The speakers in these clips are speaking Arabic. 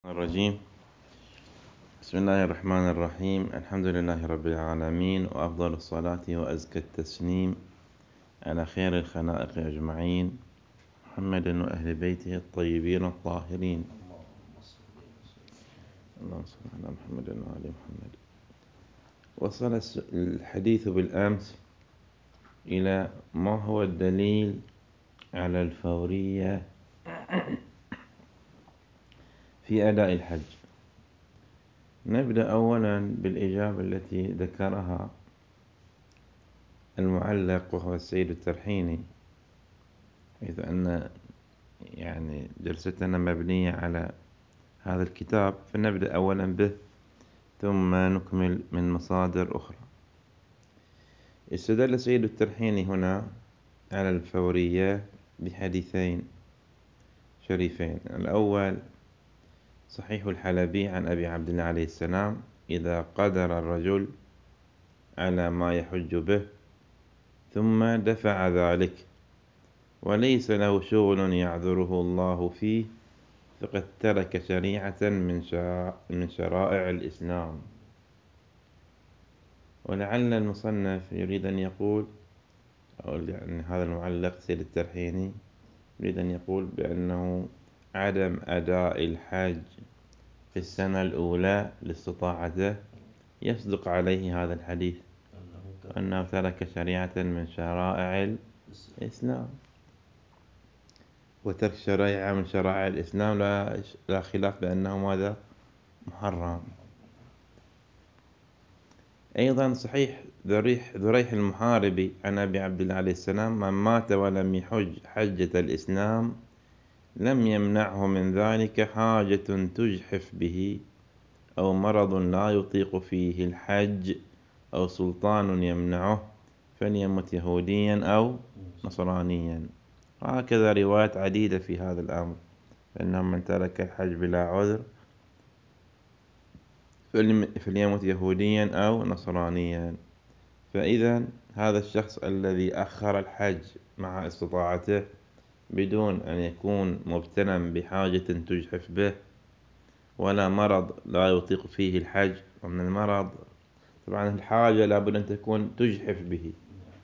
الرجيم. بسم الله الرحمن الرحيم. الحمد لله رب العالمين، وأفضل الصلاة وأزكى التسليم على خير الخلائق أجمعين، محمد وأهل بيته الطيبين الطاهرين. اللهم صل على محمد وآل محمد. وصل الحديث بالأمس إلى ما هو الدليل على الفورية في أداء الحج. نبدأ أولا بالإجابة التي ذكرها المعلق وهو السيد الترحيني، حيث أن جلستنا مبنية على هذا الكتاب، فنبدأ أولا به ثم نكمل من مصادر أخرى. استدل السيد الترحيني هنا على الفورية بحديثين شريفين. الأول صحيح الحلبي عن أبي عبد الله عليه السلام: إذا قدر الرجل على ما يحج به ثم دفع ذلك وليس له شغل يعذره الله فيه فقد ترك شريعة من شرائع الإسلام. ولعل المصنف يريد أن يقول، أو يعني هذا المعلق سيد الترحيني يريد أن يقول بأنه عدم أداء الحج في السنة الأولى لاستطاعته يصدق عليه هذا الحديث أنه ترك شريعة من شرائع الإسلام. وترك شريعة من شرائع الإسلام لا خلاف بأنه ماذا؟ محرم. أيضا صحيح ذريح المحاربي عن أبي عبد الله عليه السلام: من مات ولم يحج حجة الإسلام لم يمنعه من ذلك حاجة تجحف به أو مرض لا يطيق فيه الحج أو سلطان يمنعه فليمت يهوديا أو نصرانيا. وهكذا روايات عديدة في هذا الأمر، فإنه من ترك الحج بلا عذر فليمت يهوديا أو نصرانيا. فإذا هذا الشخص الذي أخر الحج مع استطاعته بدون أن يكون مبتلا بحاجة تجحف به ولا مرض لا يطيق فيه الحج، ومن المرض طبعا الحاجة لابد أن تكون تجحف به.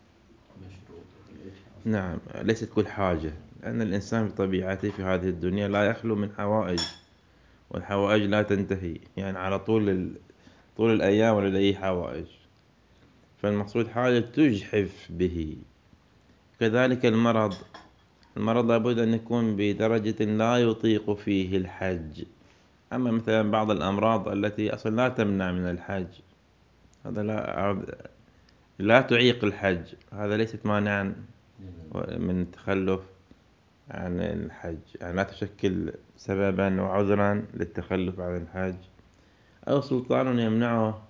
نعم، ليست كل حاجة، لأن الإنسان بطبيعته في هذه الدنيا لا يخلو من حوائج، والحوائج لا تنتهي، يعني على طول الأيام لديه حوائج، فالمقصود حاجة تجحف به. كذلك المرض لابد أن يكون بدرجة لا يطيق فيه الحج. أما مثلا بعض الأمراض التي أصلا لا تمنع من الحج، هذا لا تعيق الحج، هذا ليست مانعا من التخلف عن الحج، يعني لا تشكل سببا وعذرا للتخلف عن الحج. أو سلطان يمنعه،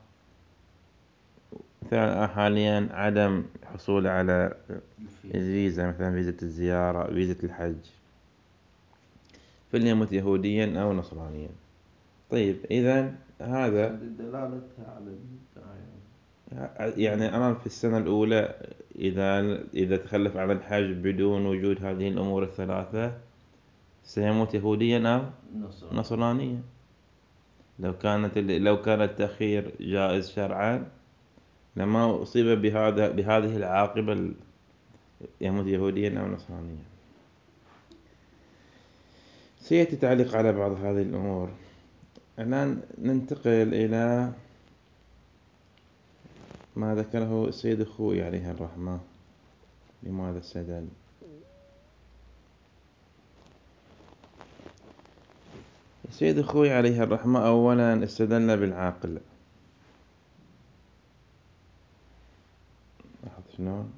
مثلا حاليا عدم الحصول على الفيزا، مثلا فيزا الزيارة، فيزا الحج، فليمت يهوديا أو نصرانيا. طيب، إذن هذا دلالتها على الداعي. يعني أنا في السنة الأولى إذا تخلف عن الحج بدون وجود هذه الأمور الثلاثة سيموت يهوديا أو نصرانيا. لو كان التأخير جائز شرعا لما أصيب بهذه العاقبة، يموت يهوديا أو نصرانيا. سيأتي تعليق على بعض هذه الأمور. الآن ننتقل إلى ما ذكره السيد الخوئي عليه الرحمة. لماذا استدل؟ السيد الخوئي عليه الرحمة أولا استدل بالعقل. لاحظ شلون؟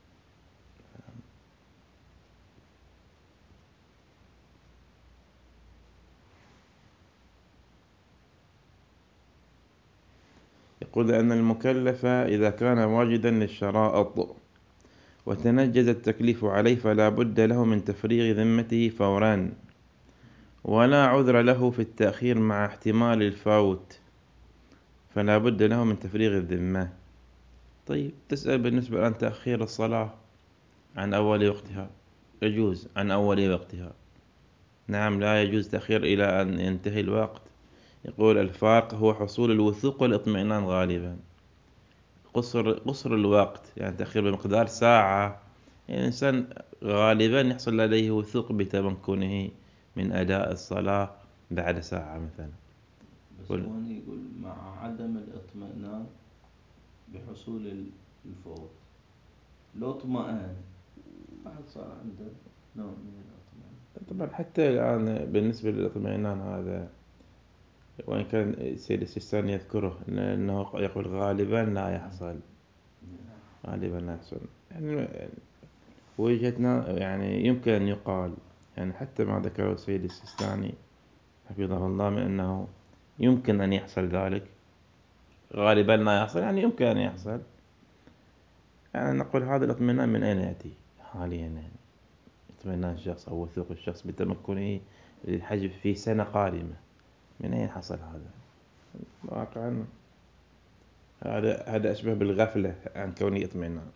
يقول أن المكلف إذا كان واجدا للشرائط وتنجز التكليف عليه فلا بد له من تفريغ ذمته فورا، ولا عذر له في التأخير مع احتمال الفوت، فلا بد له من تفريغ الذمة. طيب، تسأل بالنسبة عن تأخير الصلاة عن أول وقتها، يجوز عن أول وقتها، نعم، لا يجوز تأخير إلى أن ينتهي الوقت. يقول الفارق هو حصول الوثوق والاطمئنان غالبا. قصر الوقت يعني تأخير بمقدار ساعة، يعني الإنسان غالبا يحصل لديه وثوق بتمكنه من أداء الصلاة بعد ساعة مثلا. بس هو هنا يقول مع عدم الاطمئنان بحصول الفوت. لو اطمئن بعد صار عنده نوع من الاطمئنان. طبعا حتى الآن بالنسبة للاطمئنان هذا، وإن كان السيد السيستاني يذكره أنه يقول غالبا لا يحصل. غالبا لا يحصل يعني وجهتنا، يعني يمكن أن يقال يعني حتى ما ذكره السيد السيستاني حفظه الله من أنه يمكن أن يحصل ذلك. غالبا لا يحصل يعني يمكن أن يحصل. يعني نقول هذا الاطمئنان من أين يأتي حاليا؟ يعني اطمئنان الشخص أو وثوق الشخص بتمكنه للحج في سنة قادمة، من أين حصل هذا؟ واقعا هذا أشبه بالغفلة عن كونه اطمئنان.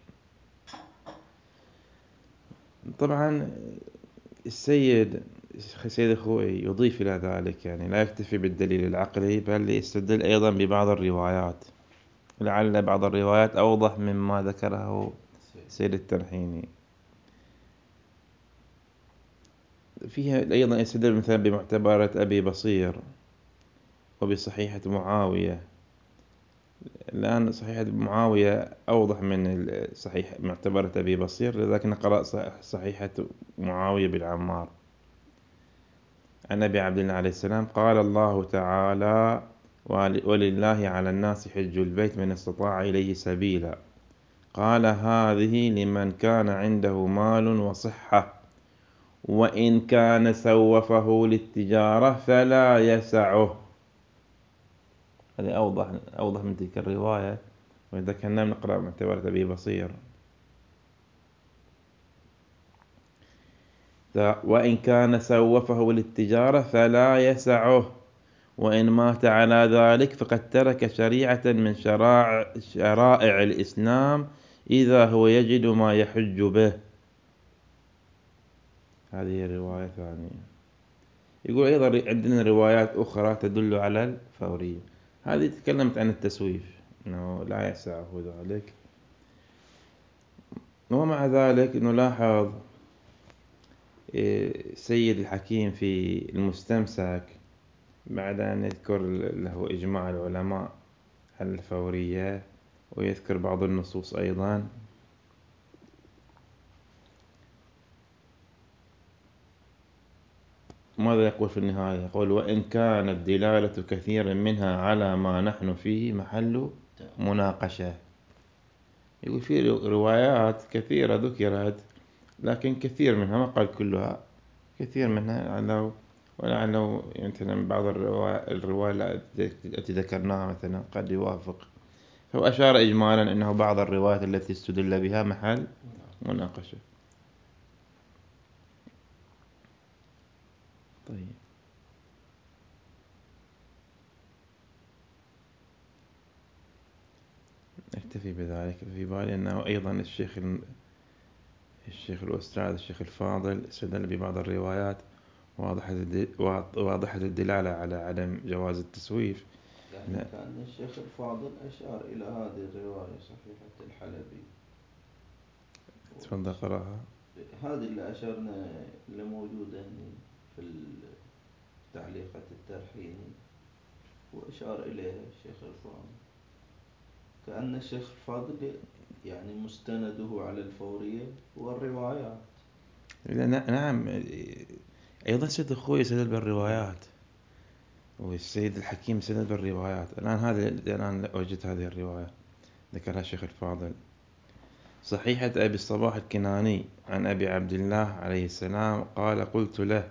طبعا السيد الخوئي يضيف إلى ذلك، يعني لا يكتفي بالدليل العقلي بل يستدل أيضا ببعض الروايات، لعل بعض الروايات أوضح مما ذكره سيد الترحيني. فيها أيضا يستدل مثلا بمعتبرة أبي بصير وبصحيحة معاوية. الآن صحيحة معاوية أوضح من صحيح معتبرة أبي بصير، لذلك نقرأ صحيحة معاوية بالعمار. عن أبي عبد الله عليه السلام قال الله تعالى: ولله على الناس حج البيت من استطاع إليه سبيلا. قال هذه لمن كان عنده مال وصحة، وإن كان سوفه للتجارة فلا يسعه. هذه أوضح من تلك الرواية، وإذا كنا نقرأ معتبرة أبي بصير. وإن كان سوفه للتجارة فلا يسعه، وإن مات على ذلك فقد ترك شريعة من شرائع الإسلام إذا هو يجد ما يحج به. هذه رواية ثانية. يقول أيضا عندنا روايات أخرى تدل على الفورية. هذه تكلمت عن التسويف أنه لا يسعه ذلك. ومع ذلك نلاحظ سيد الحكيم في المستمسك بعد أن يذكر له إجماع العلماء على الفورية ويذكر بعض النصوص أيضا، ماذا يقول في النهاية؟ يقول: وإن كانت دلالة كثير منها على ما نحن فيه محل مناقشة. يقول في روايات كثيرة ذكرت، لكن كثير منها، ما قال كلها، كثير منها ولعله مثلا بعض الروايات التي ذكرناها مثلا قد يوافق. فهو أشار إجمالا أنه بعض الروايات التي استدل بها محل مناقشة. طيب، نكتفي بذلك. في بالي أنه أيضا الشيخ الأستاذ الشيخ الفاضل استدل ببعض الروايات واضحة الدلالة على عدم جواز التسويف. يعني كأن الشيخ الفاضل أشار إلى هذه الرواية صحيحة الحلبي. تفضل قراها. هذه اللي أشرنا اللي موجودة في تعليقة الترحيني، وأشار إليها الشيخ الفاضل. كأن الشيخ الفاضل يعني مستنده على الفورية والروايات. نعم، أيضا سيد أخوي سدد بالروايات، والسيد الحكيم سدد بالروايات. الآن وجدت هذه الرواية ذكرها الشيخ الفاضل: صحيحة أبي الصباح الكناني عن أبي عبد الله عليه السلام قال: قلت له: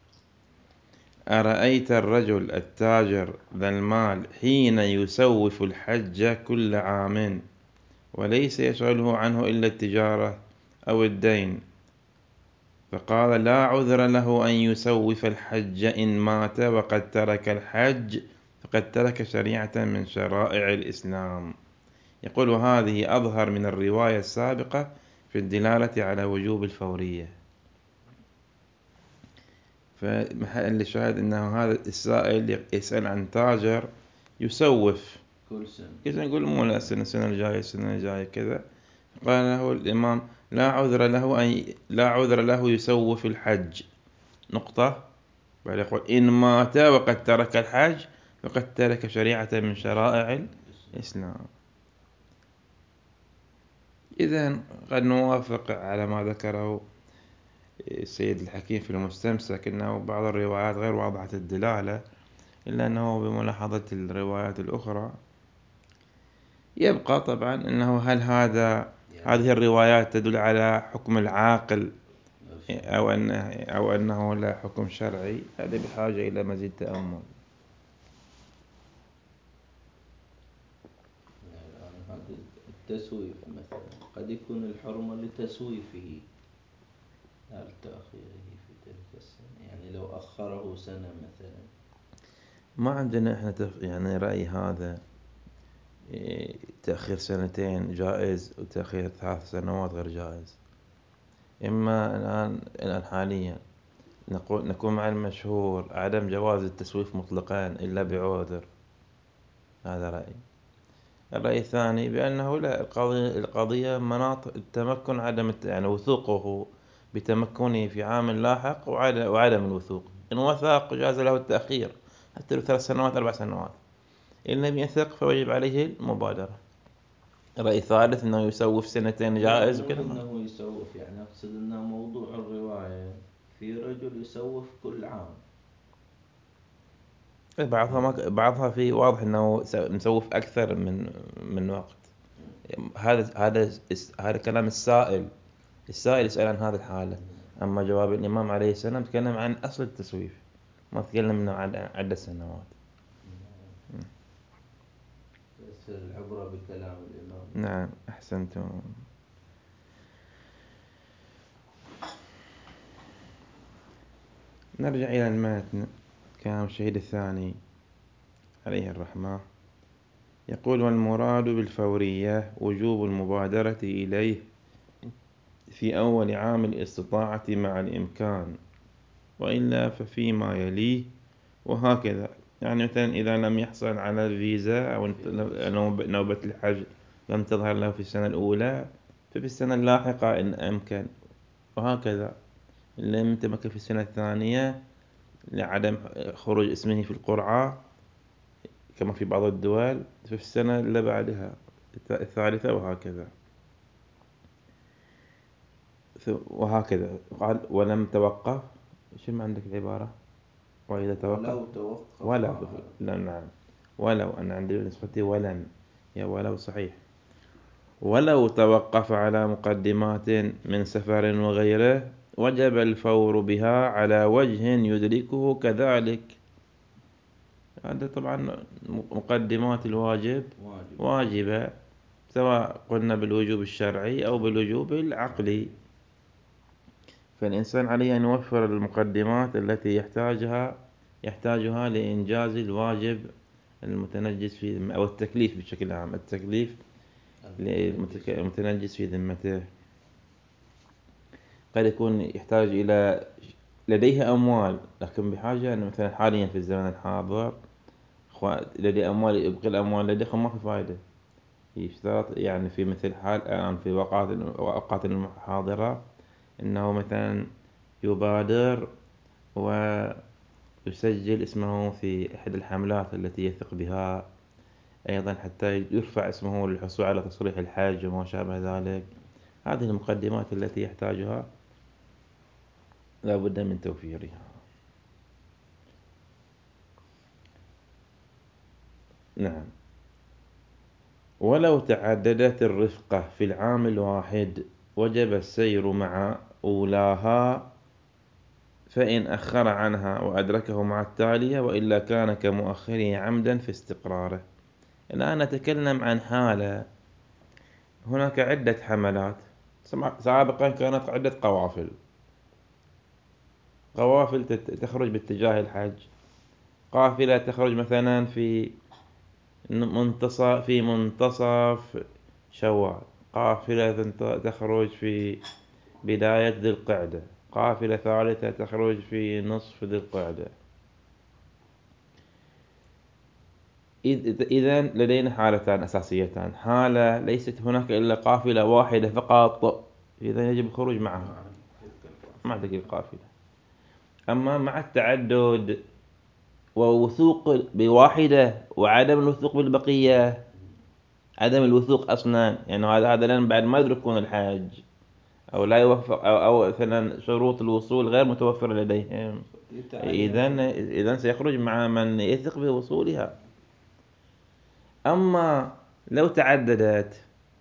أرأيت الرجل التاجر ذا المال حين يسوف الحج كل عام وليس يشغله عنه إلا التجارة أو الدين، فقال: لا عذر له أن يسوف الحج إن مات وقد ترك الحج، فقد ترك شريعة من شرائع الإسلام. يقول: هذه أظهر من الرواية السابقة في الدلالة على وجوب الفورية. فمحل الشاهد أنه هذا السائل يسأل عن تاجر يسوف كل سنة، كذا نقول مو لا السنة الجاية كذا. قال له الإمام لا عذر له يسوف الحج نقطة. بعد يقول إن مات وقد ترك الحج فقد ترك شريعة من شرائع الإسلام. إذن قد نوافق على ما ذكره السيد الحكيم في المستمسك أنه بعض الروايات غير واضحة الدلالة، إلا أنه بملاحظة الروايات الأخرى يبقى طبعا أنه هل هذه الروايات تدل على حكم العاقل أو أنه لا حكم شرعي. هذا بحاجة إلى مزيد تأمل. يعني هذا التسويف مثلا قد يكون الحرمة لتسويفه لا لتأخيره في تلك السنة، يعني لو أخره سنة مثلا. ما عندنا إحنا يعني رأي هذا تأخير سنتين جائز وتأخير 3 سنوات غير جائز. إما الآن حاليا نكون مع المشهور عدم جواز التسويف مطلقا إلا بعذر. هذا رأي. الرأي الثاني بأنه لا، القضية مناط التمكن يعني وثوقه بتمكنه في عام لاحق وعدم الوثوق. إن وثق جاز له التأخير حتى لو 3 سنوات 4 سنوات. إن لم يثق فوجب عليه المبادرة. الرأي الثالث أنه يسوف سنتين جائز وكذا. أنه يسوف، يعني أقصد أنه موضوع الرواية في رجل يسوف كل عام. بعضها في واضح أنه مسوف أكثر من وقت. هذا كلام السائل يسأل عن هذه الحالة. أما جواب الإمام عليه السلام تكلم عن أصل التسويف، ما تكلم عن عدة سنوات. بس العبرة بكلام الإمام. نعم أحسنتم. نرجع إلى المتن. كلام الشهيد الثاني عليه الرحمة يقول: والمراد بالفورية وجوب المبادرة إليه في أول عام الاستطاعة مع الإمكان، وإلا ففيما يليه. وهكذا يعني مثلا إذا لم يحصل على الفيزا أو نوبة الحج لم تظهر له في السنة الأولى ففي السنة اللاحقة إن أمكن. وهكذا إن لم يتمكن في السنة الثانية لعدم خروج اسمه في القرعة كما في بعض الدول ففي السنة اللي بعدها الثالثة. وهكذا قال: ولم توقف. شو ما عندك العبارة؟ وإذا توقف ولا لا. نعم ولو أنا عندي نسختي ولن. يا ولو صحيح. ولو توقف على مقدمات من سفر وغيره وجب الفور بها على وجه يدركه كذلك. هذا طبعا مقدمات الواجب واجبة، سواء قلنا بالوجوب الشرعي أو بالوجوب العقلي. فالإنسان عليه أن يوفر المقدمات التي يحتاجها لإنجاز الواجب المتنجس في أو التكليف بشكل عام، التكليف المتنجس في ذمته. قد يكون يحتاج لديه أموال لكن بحاجة أن مثلا حاليا في الزمن الحاضر لديه أموال، يبقي الأموال لديه ما في فائدة. يشترط يعني في مثل حال الآن في أوقات الحاضرة إنه مثلا يبادر ويسجل اسمه في أحد الحملات التي يثق بها، أيضا حتى يرفع اسمه للحصول على تصريح الحج وما شابه ذلك. هذه المقدمات التي يحتاجها لا بد من توفيرها. نعم. ولو تعددت الرفقة في العام الواحد وجب السير مع أولاها، فإن أخر عنها وأدركه مع التالية، وإلا كان كمؤخره عمدا في استقراره. الآن نتكلم عن حالة هناك عدة حملات. سابقا كانت عدة قوافل تخرج باتجاه الحج. قافلة تخرج مثلا في منتصف شوال، قافلة تخرج في بداية ذي القعدة، قافلة ثالثة تخرج في نصف ذي القعدة. إذا لدينا حالتان أساسيتان: حالة ليست هناك إلا قافلة واحدة فقط، إذا يجب الخروج معها مع تلك القافلة. أما مع التعدد ووثوق بواحدة وعدم الوثوق بالبقية، عدم الوثوق أصلا، يعني هذا لأن بعد ما يدركون الحاج أو لا يوفق أو مثلا شروط الوصول غير متوفرة لديهم، إذن سيخرج مع من يثق بوصولها. أما لو تعددت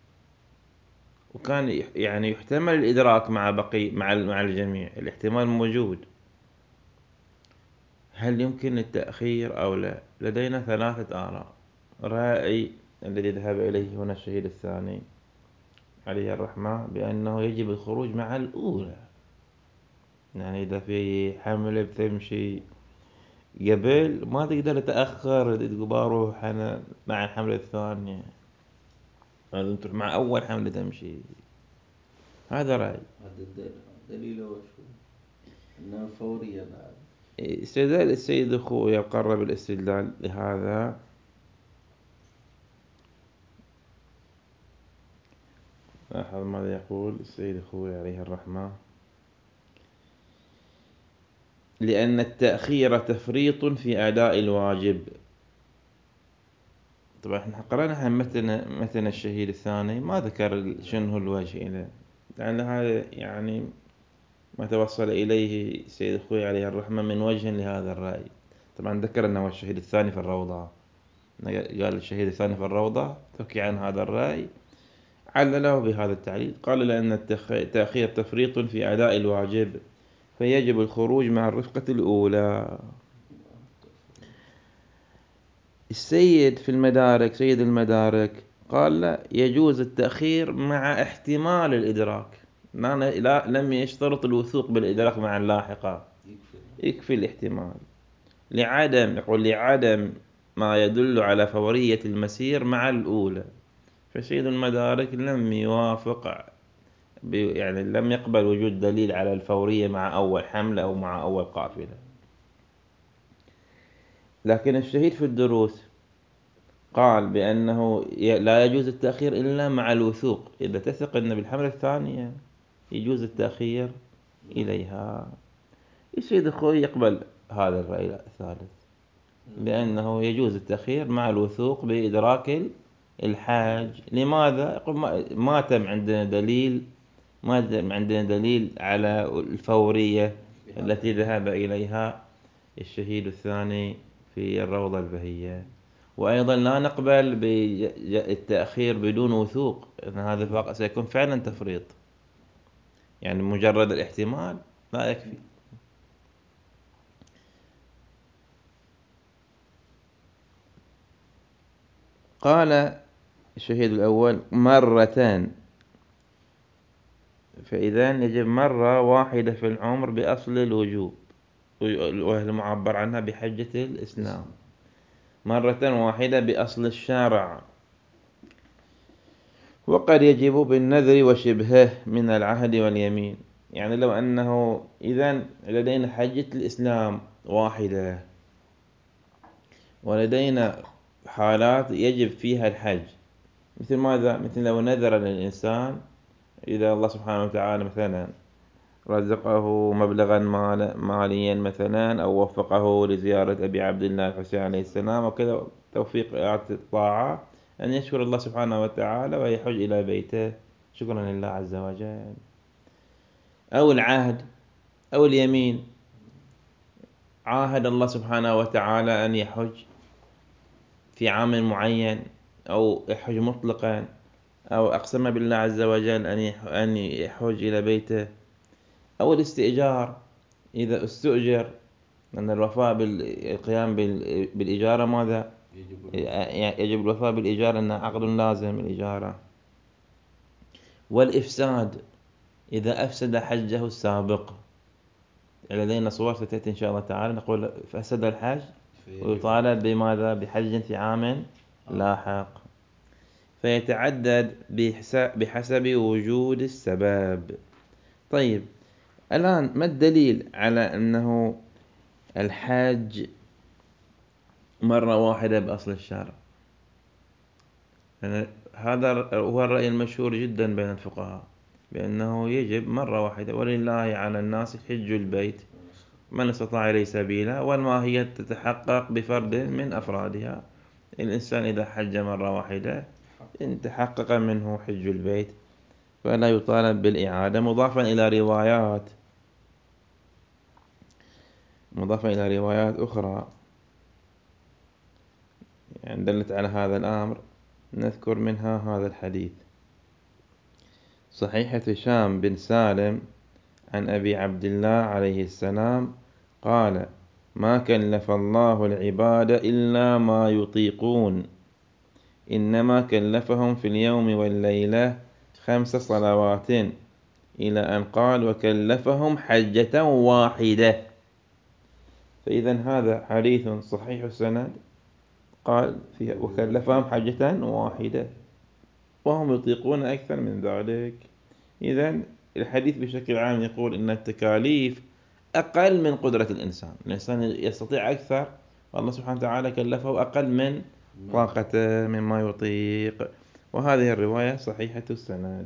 وكان يعني يحتمل الإدراك مع الجميع، الاحتمال موجود، هل يمكن التأخير أو لا؟ لدينا ثلاثة آراء. رأي الذي ذهب إليه هنا الشهيد الثاني عليه الرحمة بأنه يجب الخروج مع الأولى، يعني إذا في حملة بتمشي قبل ما تقدر تأخر تقول أنا مع الحملة الثانية، لازم تروح مع أول حملة تمشي. هذا رأي. هذا دليله وشو أنها فورية بعد. استدلال السيد الخوئي قرب الاستدلال لهذا لاحظ ماذا يقول السيد الخوئي عليه الرحمة: لأن التأخير تفريط في أداء الواجب. طبعا احنا قرأنا متن الشهيد الثاني، ما ذكر شنو الوجه له، لأن هذا يعني ما توصل إليه السيد الخوئي عليه الرحمة من وجه لهذا الرأي. طبعا ذكر أنه الشهيد الثاني في الروضة، قال الشهيد الثاني في الروضة تحكي عن هذا الرأي، علله بهذا التعليل، قال لأن التأخير تفريط في أداء الواجب فيجب الخروج مع الرفقة الأولى. السيد في المدارك، سيد المدارك، قال لا، يجوز التأخير مع احتمال الإدراك، لم يشترط الوثوق بالإدراك مع اللاحقة، يكفي الاحتمال، لعدم ما يدل على فورية المسير مع الأولى. فسيد المدارك لم يوافق يعني لم يقبل وجود دليل على الفورية مع أول حملة أو مع أول قافلة. لكن الشهيد في الدروس قال بأنه لا يجوز التأخير إلا مع الوثوق، إذا تثق أن بالحملة الثانية يجوز التأخير إليها. السيد الخوئي يقبل هذا الرأي الثالث، بأنه يجوز التأخير مع الوثوق بإدراك الحاج. لماذا؟ يقول ما تم عندنا دليل على الفورية التي ذهب إليها الشهيد الثاني في الروضة البهية. وأيضا لا نقبل بالتأخير بدون وثوق، أن هذا سيكون فعلا تفريط، يعني مجرد الاحتمال لا يكفي. قال الشهيد الأول مرتان، فإذا يجب مرة واحدة في العمر بأصل الوجوب، وهي المعبر عنها بحجة الإسلام، مرة واحدة بأصل الشارع. وقد يجب بالنذر وشبهه من العهد واليمين، يعني لو أنه إذن لدينا حجة الإسلام واحدة ولدينا حالات يجب فيها الحج، مثل ماذا؟ مثل لو نذر للإنسان إذا الله سبحانه وتعالى مثلا رزقه مبلغا ماليا مثلا، أو وفقه لزيارة أبي عبد الله الحسين عليه السلام وكذا، توفيق الطاعة، أن يشكر الله سبحانه وتعالى ويحج إلى بيته شكرا لله عز وجل. أو العهد أو اليمين، عاهد الله سبحانه وتعالى أن يحج في عام معين أو يحج مطلقا، أو أقسم بالله عز وجل أن يحج إلى بيته. أو الاستئجار، إذا استؤجر، أن الوفاء بالقيام بالإجارة ماذا؟ يجب الوفاء بالإجارة، أنها عقد لازم الإجارة. والإفساد، إذا أفسد حجه السابق، لدينا صور ستأتي إن شاء الله تعالى، نقول فسد الحج ويطالب بماذا؟ بحج في عام لاحق. فيتعدد بحسب وجود السبب. طيب، الآن ما الدليل على أنه الحاج مرة واحدة بأصل الشارع؟ هذا هو الرأي المشهور جدا بين الفقهاء، بأنه يجب مرة واحدة، ولله على الناس حج البيت من استطاع إليه سبيلا، والماهية تتحقق بفرد من أفرادها. الإنسان إذا حج مرة واحدة إن تحقق منه حج البيت فلا يطالب بالإعادة، مضافا إلى روايات أخرى يعني دلت على هذا الأمر. نذكر منها هذا الحديث: صحيحة هشام بن سالم عن أبي عبد الله عليه السلام قال: ما كلف الله العباد إلا ما يطيقون، إنما كلفهم في اليوم والليلة 5 صلوات، إلى أن قال: وكلفهم حجة واحدة. فإذا هذا حديث صحيح السند قال فيها وكلفهم حجة واحدة، وهم يطيقون أكثر من ذلك. إذا الحديث بشكل عام يقول إن التكاليف أقل من قدرة الإنسان يستطيع أكثر، والله سبحانه وتعالى كلفه أقل من طاقته مما يطيق. وهذه الرواية صحيحة السند.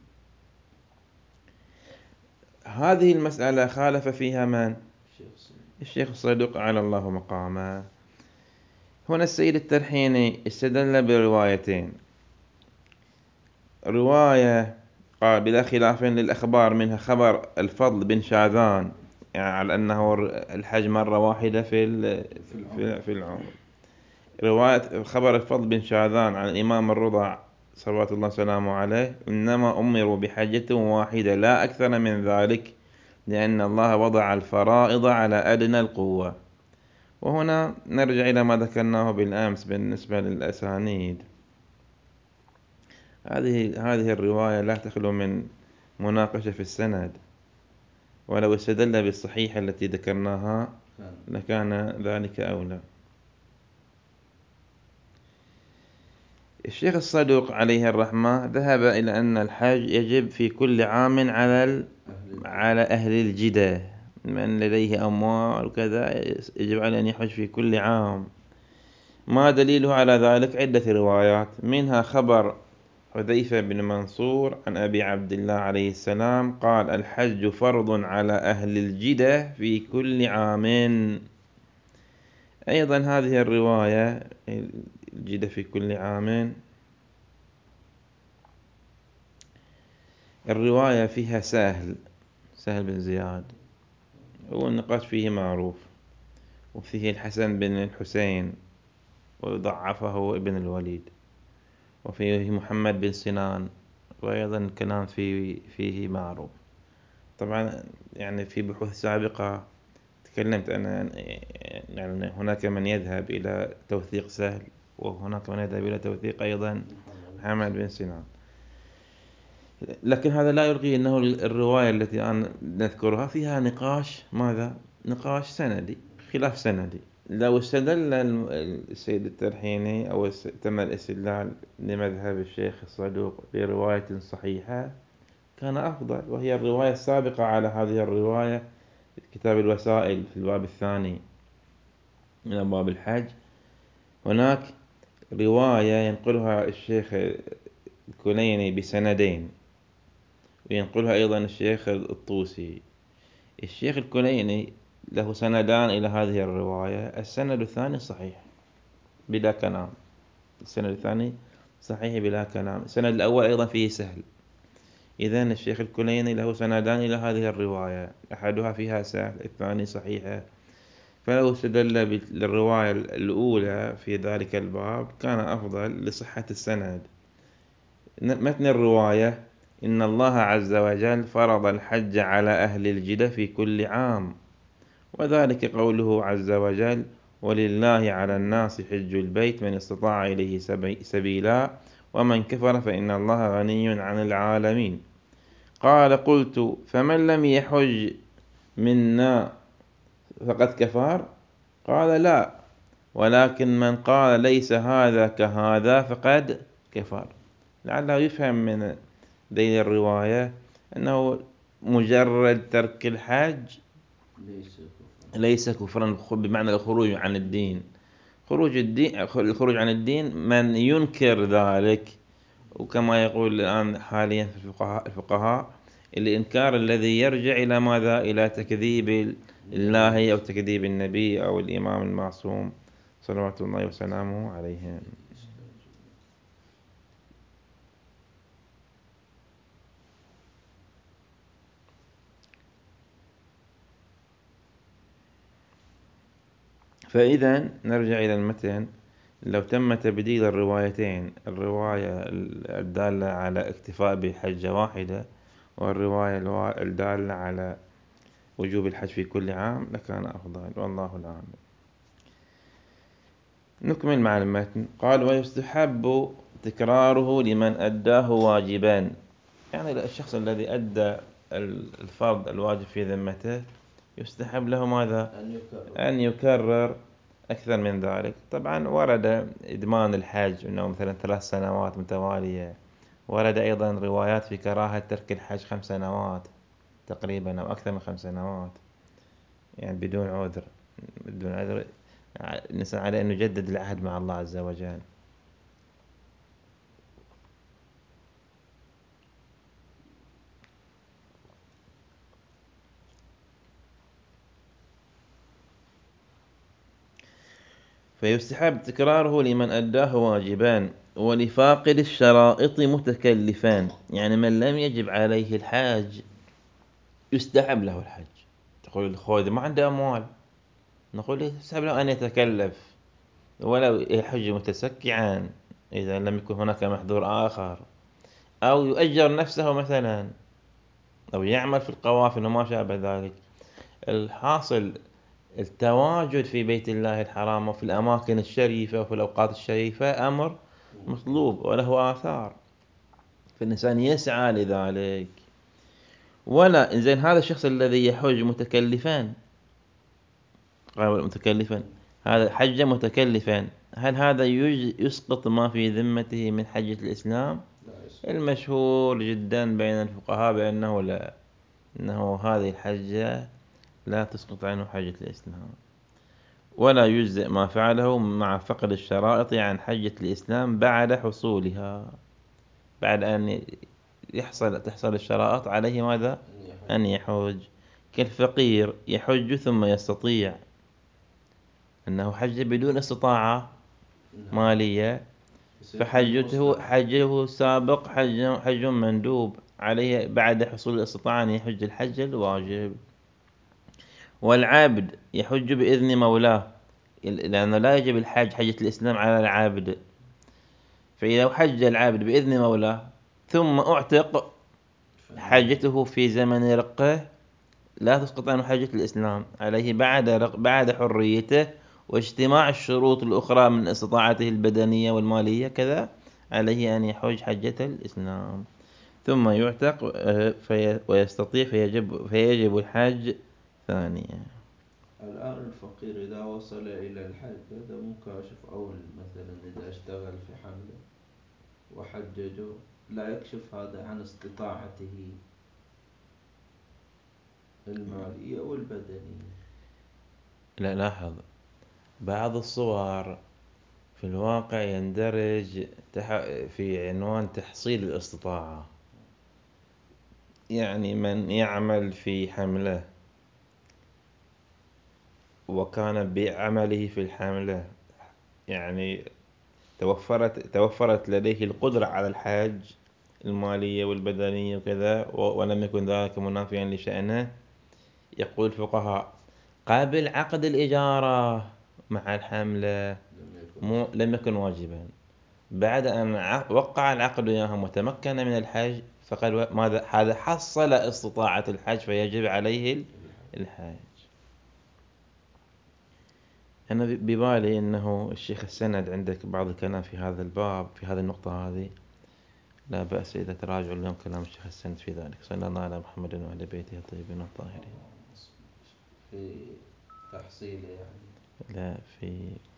هذه المسألة خالف فيها من؟ الشيخ الصدوق على الله مقامه. هنا السيد الترحيني استدل بروايتين: رواية قال بلا خلاف للأخبار، منها خبر الفضل بن شاذان يعني على أنه الحج مرة واحدة في العمر. رواية خبر الفضل بن شاذان عن الإمام الرضا صلوات الله وسلامه عليه: إنما أمروا بحجة واحدة لا أكثر من ذلك، لأن الله وضع الفرائض على أدنى القوة. وهنا نرجع إلى ما ذكرناه بالأمس بالنسبة للأسانيد. هذه الرواية لا تخلو من مناقشة في السند، ولو استدل بالصحيحة التي ذكرناها لكان ذلك أولى. الشيخ الصدوق عليه الرحمة ذهب إلى أن الحج يجب في كل عام على أهل الجدة، من لديه أموال وكذا يجب عليه أن يحج في كل عام. ما دليله على ذلك؟ عدة روايات، منها خبر حذيفة بن منصور عن أبي عبد الله عليه السلام قال: الحج فرض على أهل الجدة في كل عام. أيضا هذه الرواية الجدة في كل عام، الرواية فيها سهل بن زياد، والنقاش فيه معروف، وفيه الحسن بن الحسين وضعفه ابن الوليد، وفيه محمد بن سنان، وأيضا الكلام فيه معروف. طبعا يعني في بحوث سابقة تكلمت أنا يعني هناك من يذهب إلى توثيق سهل، وهناك من يذهب إلى توثيق أيضا محمد بن سنان، لكن هذا لا يلغي أنه الرواية التي أنا نذكرها فيها نقاش. ماذا؟ نقاش سندي، خلاف سندي. لو استدل السيد الترحيني أو تم الاستدلال لمذهب الشيخ الصدوق برواية صحيحة كان أفضل، وهي الرواية السابقة على هذه الرواية كتاب الوسائل في الباب الثاني من أبواب الحج. هناك رواية ينقلها الشيخ الكليني بسندين، وينقلها أيضا الشيخ الطوسي. الشيخ الكليني له سندان إلى هذه الرواية، السند الثاني صحيح بلا كلام، السند الثاني صحيح بلا كلام، السند الأول أيضا فيه سهل. إذن الشيخ الكليني له سندان إلى هذه الرواية، أحدها فيها سهل، الثاني صحيحة. فلو استدل بالرواية الأولى في ذلك الباب كان أفضل لصحة السند. متن الرواية: إن الله عز وجل فرض الحج على أهل الجدة في كل عام، وذلك قوله عز وجل: ولله على الناس حج البيت من استطاع إليه سبيلا ومن كفر فإن الله غني عن العالمين. قال: قلت: فمن لم يحج منا فقد كفر؟ قال: لا، ولكن من قال ليس هذا كهذا فقد كفر. لعله يفهم من ذيل الرواية أنه مجرد ترك الحج ليس كفرا. ليس كفرا بمعنى الخروج عن الدين. الخروج عن الدين من ينكر ذلك، وكما يقول الآن حاليا في الفقهاء الإنكار الذي يرجع إلى ماذا؟ إلى تكذيب الله أو تكذيب النبي أو الإمام المعصوم صلوات الله وسلامه عليهم. فإذا نرجع إلى المتن. لو تم تبديل الروايتين، الرواية الدالة على اكتفاء بحجة واحدة والرواية الدالة على وجوب الحج في كل عام، لكان أفضل، والله الأعلم. نكمل مع المتن. قال: ويستحب تكراره لمن أداه واجبان. يعني الشخص الذي أدى الفرض الواجب في ذمته يستحب له ماذا؟ أن يكرر أكثر من ذلك. طبعا ورد إدمان الحج أنه مثلا 3 سنوات متوالية. ورد أيضا روايات في كراهة ترك الحج 5 سنوات تقريبا أو أكثر من 5 سنوات، يعني بدون عذر. الإنسان عليه أن يجدد العهد مع الله عز وجل. فيستحب تكراره لمن أداه واجبان ولفاقد الشرائط متكلفان. يعني من لم يجب عليه الحاج يستحب له الحج. تقول الأخوة ما عنده أموال، نقول يستحب له أن يتكلف ولو يحج متسكعا إذا لم يكن هناك محظور آخر، أو يؤجر نفسه مثلا، أو يعمل في القوافل وما شابه ذلك. الحاصل التواجد في بيت الله الحرام وفي الأماكن الشريفة وفي الأوقات الشريفة أمر مطلوب وله آثار، فالإنسان يسعى لذلك. ولا زين هذا الشخص الذي يحج متكلفا، قال متكلفا، هذا حج متكلفا، هل هذا يسقط ما في ذمته من حجة الإسلام؟ المشهور جدا بين الفقهاء بأنه لا، أنه هذه الحجة لا تسقط عنه حجة الإسلام، ولا يجزئ ما فعله مع فقد الشرائط عن حجة الإسلام بعد حصولها. بعد أن تحصل الشرائط عليه ماذا؟ أن يحج. كالفقير يحج ثم يستطيع، أنه حج بدون استطاعة مالية، حجه سابق حج مندوب عليه بعد حصول الاستطاعة أن يحج الحج الواجب. والعابد يحج بإذن مولاه، لأنه لا يجب الحج حجة الإسلام على العابد، فإذا حج العابد بإذن مولاه ثم أعتق حجته في زمن رقه لا تسقط عنه حجة الإسلام، عليه بعد حريته واجتماع الشروط الأخرى من استطاعته البدنية والمالية كذا، عليه أن يحج حجة الإسلام ثم يعتق ويستطيع فيجب الحج ثانيا. الآن الفقير إذا وصل إلى الحج هذا مكاشف، أو مثلا إذا اشتغل في حملة وحججه لا يكشف هذا عن استطاعته المالية والبدنية. لا، لاحظ بعض الصور في الواقع يندرج في عنوان تحصيل الاستطاعة. يعني من يعمل في حملة وكان بعمله في الحملة يعني توفرت لديه القدرة على الحج المالية والبدنية وكذا، ولم يكن ذلك منافيا لشأنه، يقول الفقهاء قبل عقد الإجارة مع الحملة لم يكن واجبا. بعد أن وقع العقد وياهم وتمكن من الحج فقد ماذا؟ هذا حصل استطاعة الحج فيجب عليه الحج. أنا ببالي أنه الشيخ السند عندك بعض الكلام في هذا الباب، في هذه النقطة هذه، لا بأس إذا تراجعوا اليوم كلام الشيخ السند في ذلك. صلى الله على محمد وعلى بيته الطيبين الطاهرين. في تحصيله يعني. لا، في